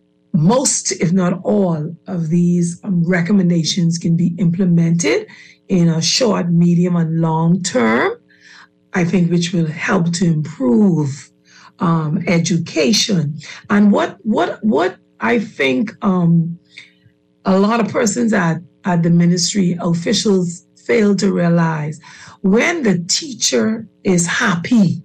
Most, if not all, of these um, recommendations can be implemented in a short, medium, and long term, I think, which will help to improve um, education. And what what what I think um, a lot of persons at, at the ministry, officials, fail to realize, when the teacher is happy,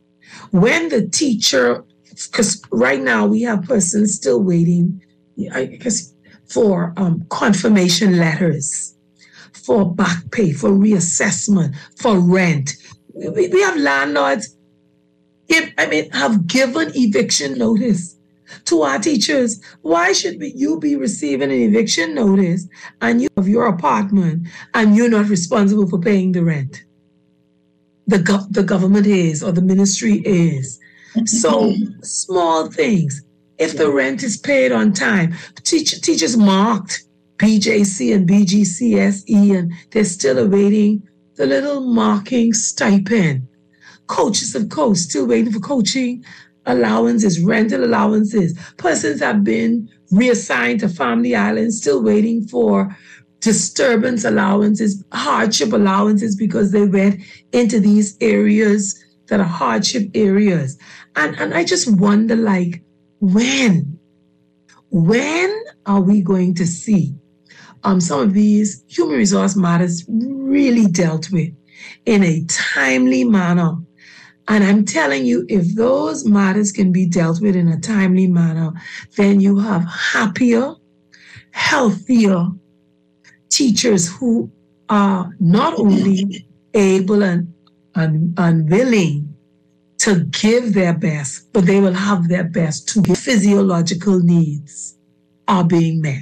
when the teacher because right now we have persons still waiting, I guess, for um, confirmation letters, for back pay, for reassessment, for rent. We, we have landlords, if, I mean, have given eviction notice to our teachers. Why should we, you be receiving an eviction notice and you have your apartment and you're not responsible for paying the rent? The, gov- the government is, or the ministry is. So small things. If the rent is paid on time, teach, teachers marked B J C and B G C S E, and they're still awaiting the little marking stipend. Coaches, of course, still waiting for coaching allowances, rental allowances. Persons have been reassigned to family islands, still waiting for disturbance allowances, hardship allowances, because they went into these areas that are hardship areas. And, and I just wonder, like, when? When are we going to see um, some of these human resource matters really dealt with in a timely manner? And I'm telling you, if those matters can be dealt with in a timely manner, then you have happier, healthier teachers who are not only able and, and, and willing to give their best, but they will have their best to give. Physiological needs are being met.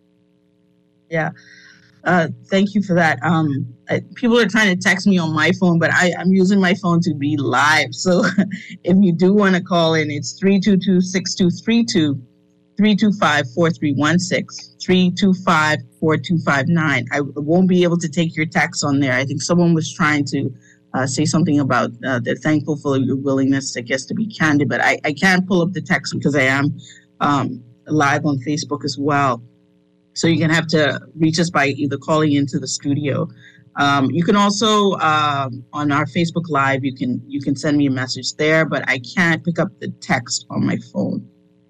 Yeah. Uh, thank you for that. Um, I, people are trying to text me on my phone, but I, I'm using my phone to be live. So if you do want to call in, it's three two two, six two three two, three two five, four three one six, three two five, four two five nine. I won't be able to take your text on there. I think someone was trying to uh, say something about uh, they're thankful for your willingness, I guess, to be candid, but I, I can't pull up the text because I am um, live on Facebook as well. So you're going to have to reach us by either calling into the studio. Um, you can also, um, on our Facebook Live, you can you can send me a message there, but I can't pick up the text on my phone.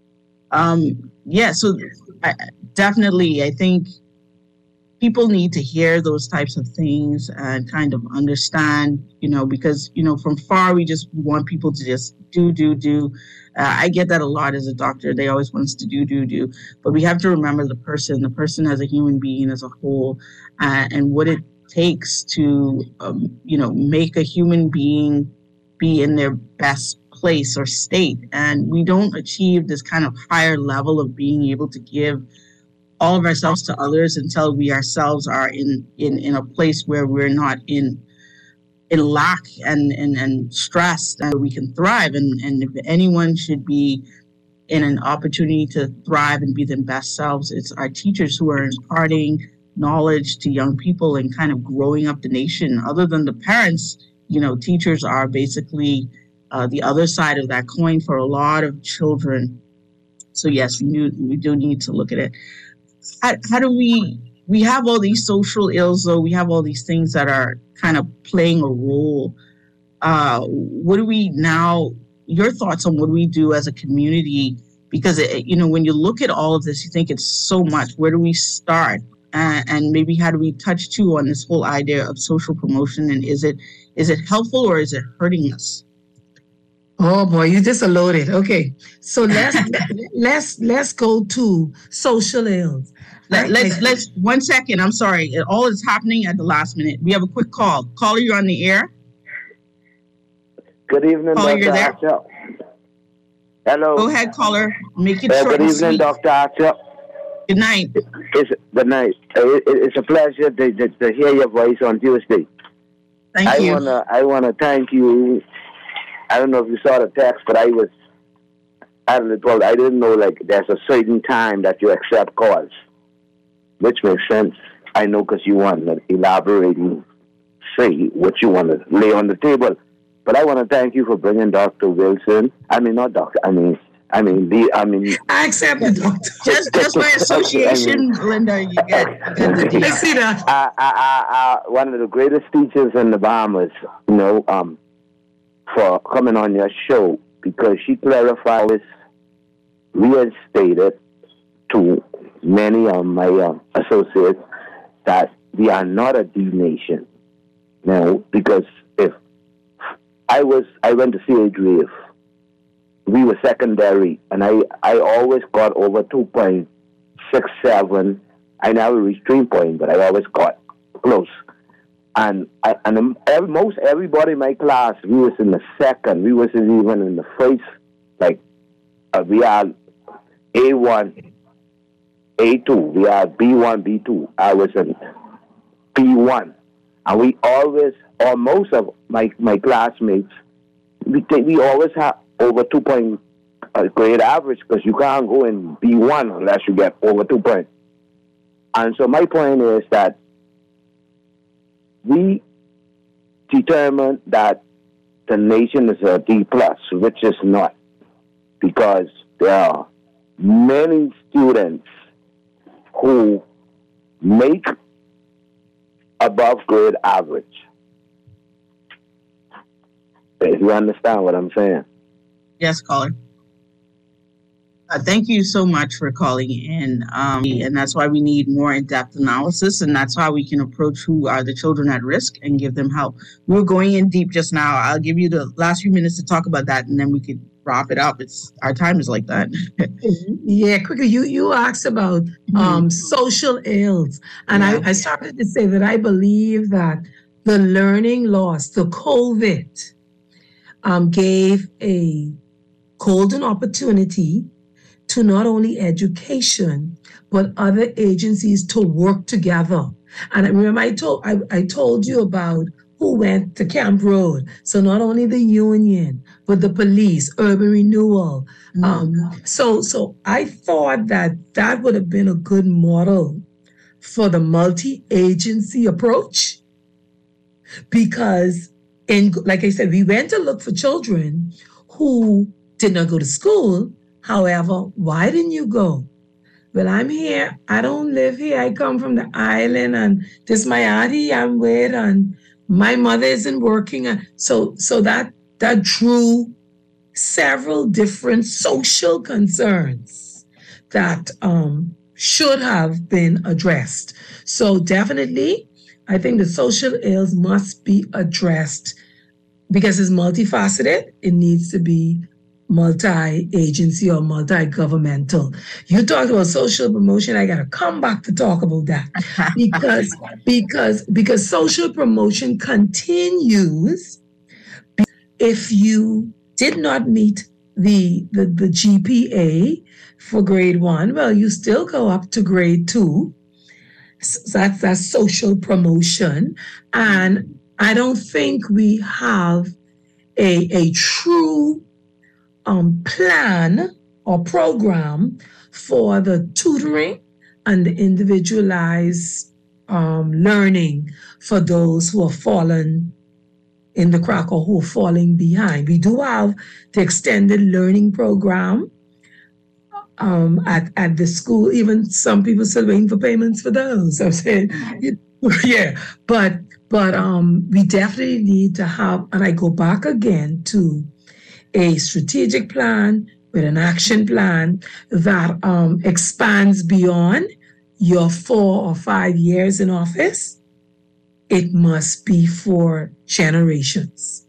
Um, yeah, so I, definitely, I think people need to hear those types of things and kind of understand, you know, because, you know, from far, we just want people to just do, do, do. Uh, I get that a lot as a doctor. They always want us to do, do, do. But we have to remember the person, the person as a human being as a whole, uh, and what it takes to, um, you know, make a human being be in their best place or state. And we don't achieve this kind of higher level of being able to give all of ourselves to others until we ourselves are in, in, in a place where we're not in in lack and, and, and stress, and we can thrive. And, and if anyone should be in an opportunity to thrive and be their best selves, it's our teachers who are imparting knowledge to young people and kind of growing up the nation. Other than the parents, you know, teachers are basically uh, the other side of that coin for a lot of children. So yes, we do, we do need to look at it. How, how do we, we have all these social ills, though, we have all these things that are kind of playing a role. Uh, what do we now, your thoughts on what do we do as a community? Because, it, you know, when you look at all of this, you think it's so much. Where do we start? Uh, and maybe how do we touch too on this whole idea of social promotion? And is it is it helpful or is it hurting us? Oh boy, you just loaded. Okay, so let's let's let's go to social ills. Let, let's let's one second. I'm sorry. It all is happening at the last minute. We have a quick call. Caller, you're on the air. Good evening, caller, Doctor you're there. Archer. Hello. Go ahead, caller. Make it uh, short. Good evening, and sweet. Doctor Archer. Good night. It's, good night. Uh, it, it's a pleasure to, to, to hear your voice on Tuesday. Thank I you. wanna I wanna thank you. I don't know if you saw the text, but I was I don't know, well, I didn't know like there's a certain time that you accept calls, which makes sense. I know because you want to elaborate and say what you want to lay on the table. But I want to thank you for bringing Doctor Wilson. I mean, not Doctor. I mean, I mean, the. I mean. I accept the doctor. Just, just by association, I mean, Linda, you get, you get the deal. I see that. Uh, uh, uh, uh, one of the greatest teachers in the Bahamas, you know, um, for coming on your show because she clarified, reinstated to many of my uh, associates that we are not a D nation. Now, because if I was, I went to C H Reef, we were secondary, and I, I always got over two point six seven. I never reached three point, but I always got close. And I, and every, most everybody in my class, we was in the second. We wasn't even in the first. Like, uh, we are A one, A two. We are B one, B two. I was in P one. And we always, or most of my, my classmates, we, we always have over two point uh, grade average, because you can't go in B one unless you get over two point. And so my point is that we determined that the nation is a D plus, which is not, because there are many students who make above grade average. If you understand what I'm saying. Yes, caller. Uh, thank you so much for calling in. Um, and that's why we need more in-depth analysis, and that's how we can approach who are the children at risk and give them help. We were going in deep just now. I'll give you the last few minutes to talk about that, and then we could wrap it up. It's our time is like that. Yeah, quickly, you, you asked about um, mm-hmm. social ills. And yeah. I, I started to say that I believe that the learning loss, the COVID, um, gave a golden opportunity to not only education, but other agencies to work together. And I remember I told, I, I told you about who went to Camp Road. So not only the union, but the police, urban renewal. Mm-hmm. Um, so, so I thought that that would have been a good model for the multi-agency approach, because in, like I said, we went to look for children who did not go to school. However, why didn't you go? Well, I'm here. I don't live here. I come from the island, and this is my auntie I'm with, and my mother isn't working. So, so that that drew several different social concerns that um, should have been addressed. So definitely, I think the social ills must be addressed because it's multifaceted. It needs to be multi-agency or multi-governmental. You talked about social promotion. I got to come back to talk about that because because because social promotion continues. If you did not meet the, the the G P A for grade one, well, you still go up to grade two. So that's that's social promotion, and I don't think we have a a true Um, plan or program for the tutoring and the individualized um, learning for those who have fallen in the crack or who are falling behind. We do have the extended learning program um, at, at the school. Even some people still waiting for payments for those. I'm saying, yeah, but, but um, we definitely need to have, and I go back again to a strategic plan with an action plan that um, expands beyond your four or five years in office. It must be for generations.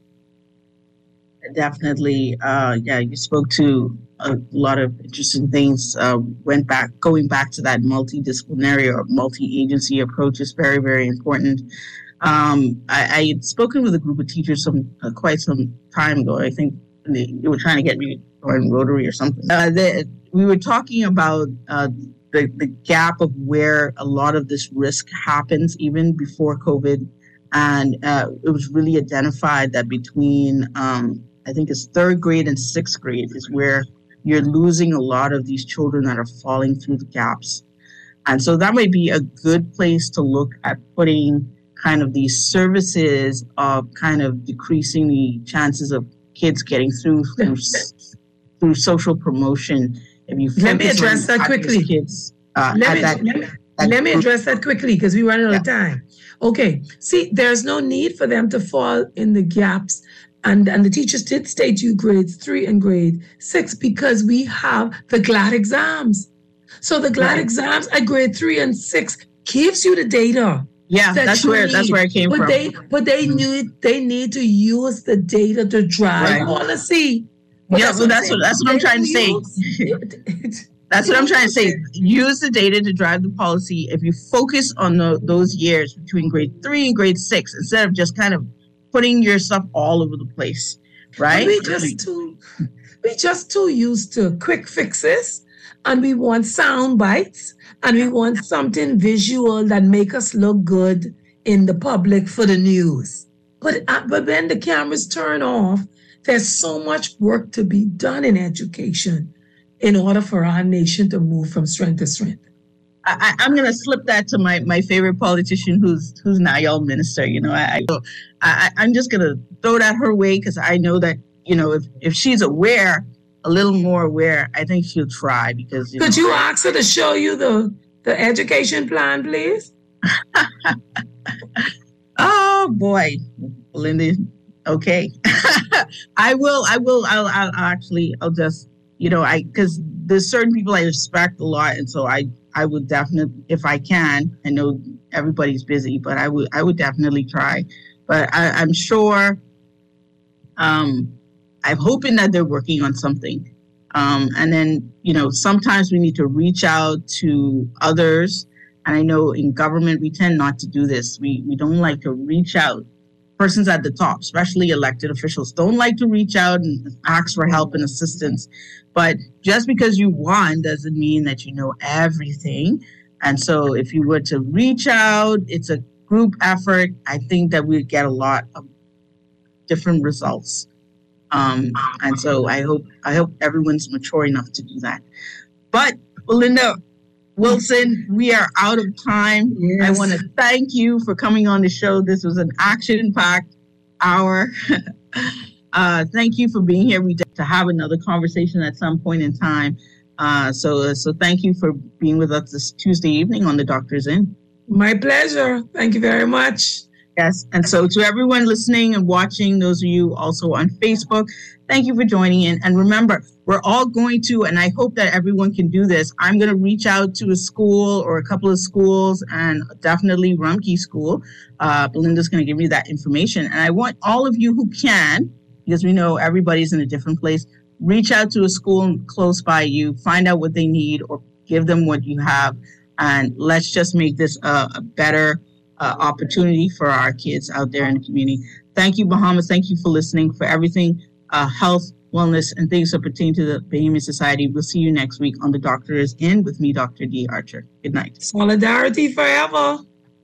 Definitely. Uh, yeah, you spoke to a lot of interesting things. Uh, went back, going back to that multidisciplinary or multi-agency approach is very, very important. Um, I, I had spoken with a group of teachers some uh, quite some time ago. I think They, they were trying to get me to join Rotary or something. Uh, they, we were talking about uh, the, the gap of where a lot of this risk happens even before COVID. And uh, it was really identified that between, um, I think it's third grade and sixth grade is where you're losing a lot of these children that are falling through the gaps. And so that might be a good place to look at putting kind of these services of kind of decreasing the chances of kids getting through through, through social promotion. If you let me address that quickly, kids. Uh, let, me, that, let, me, that let me address that quickly because we run out yeah. of time. Okay, see, there's no need for them to fall in the gaps, and and the teachers did state you grades three and grade six because we have the GLAD exams. So the GLAD right. exams at grade three and six gives you the data. Yeah, that that's where need. that's where it came but from. They, but they need they need to use the data to drive right. policy. But yeah, that's so what that's what that's what I'm trying to say. That's what I'm trying to say. Use the data to drive the policy. If you focus on the, those years between grade three and grade six, instead of just kind of putting your stuff all over the place, right? But we just too we just too used to quick fixes, and we want sound bites. And we want something visual that make us look good in the public for the news. But uh, but when the cameras turn off, There's so much work to be done in education in order for our nation to move from strength to strength. I, I'm going to slip that to my, my favorite politician, who's who's now your minister. You know, I, I I'm just going to throw that her way, because I know that, you know, if, if she's aware, a little more aware, I think she'll try. Because you could know, you ask her to show you the the education plan, please? Oh boy, Linda. Okay, I will. I will. I'll, I'll actually. I'll just. You know, I because there's certain people I respect a lot, and so I. I would definitely, if I can. I know everybody's busy, but I would. I would definitely try. But I, I'm sure. Um, I'm hoping that they're working on something. Um, and then, you know, sometimes we need to reach out to others. And I know in government, we tend not to do this. We we don't like to reach out. Persons at the top, especially elected officials, don't like to reach out and ask for help and assistance. But just because you won doesn't mean that you know everything. And so if you were to reach out, it's a group effort. I think that we'd get a lot of different results. Um, and so I hope I hope everyone's mature enough to do that. But Belinda Wilson, we are out of time. Yes. I want to thank you for coming on the show. This was an action-packed hour. uh, thank you for being here. We have to have another conversation at some point in time. Uh, so, so thank you for being with us this Tuesday evening on The Doctor's Inn. My pleasure. Thank you very much. Yes. And so to everyone listening and watching, those of you also on Facebook, thank you for joining in. And remember, we're all going to, and I hope that everyone can do this, I'm going to reach out to a school or a couple of schools, and definitely Rumpke School. Uh, Belinda's going to give me that information. And I want all of you who can, because we know everybody's in a different place, reach out to a school close by you, find out what they need, or give them what you have. And let's just make this a, a better Uh, opportunity for our kids out there in the community. Thank you, Bahamas. Thank you for listening, for everything, uh, health, wellness, and things that pertain to the Bahamian society. We'll see you next week on The Doctor Is In with me, Doctor D. Archer. Good night. Solidarity forever.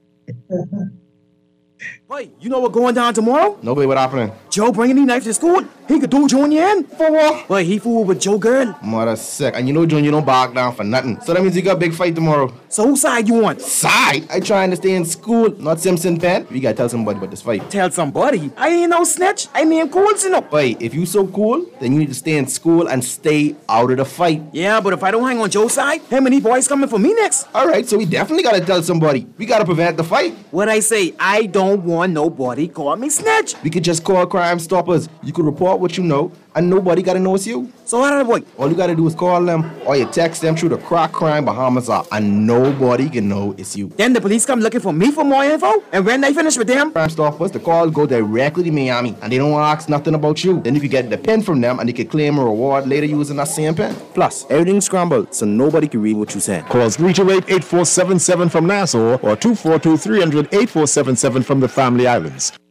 Wait, you know what going down tomorrow? No, babe, what happening? Joe bringing these knives to school. He could do Junior in. For what? Wait, he fooled with Joe girl. Mother sick. And you know Junior don't back down for nothing. So that means you got a big fight tomorrow. So whose side you on? Side? I trying to stay in school, not Simpson Pen. We gotta tell somebody about this fight. Tell somebody? I ain't no snitch. I mean cool, you know. Wait, if you so cool, then you need to stay in school and stay out of the fight. Yeah, but if I don't hang on Joe's side, him and these boys coming for me next. Alright, so we definitely gotta tell somebody. We gotta prevent the fight. What I say, I don't want nobody call me snitch. We could just call Crime Stoppers. You could report what you know, and nobody gotta know it's you. So how did I boy? All you gotta do is call them, or you text them through the Crack Crime Bahamas app, and nobody can know it's you. Then the police come looking for me for more info, and when they finish with them, Crime Stoppers, the call go directly to Miami, and they don't ask nothing about you. Then you can get the pen from them, and they can claim a reward later using that same pen. Plus, everything's scrambled, so nobody can read what you said. Call three two eight, eight four seven seven from Nassau or two four two, three hundred, eight four seven seven from the Family Islands.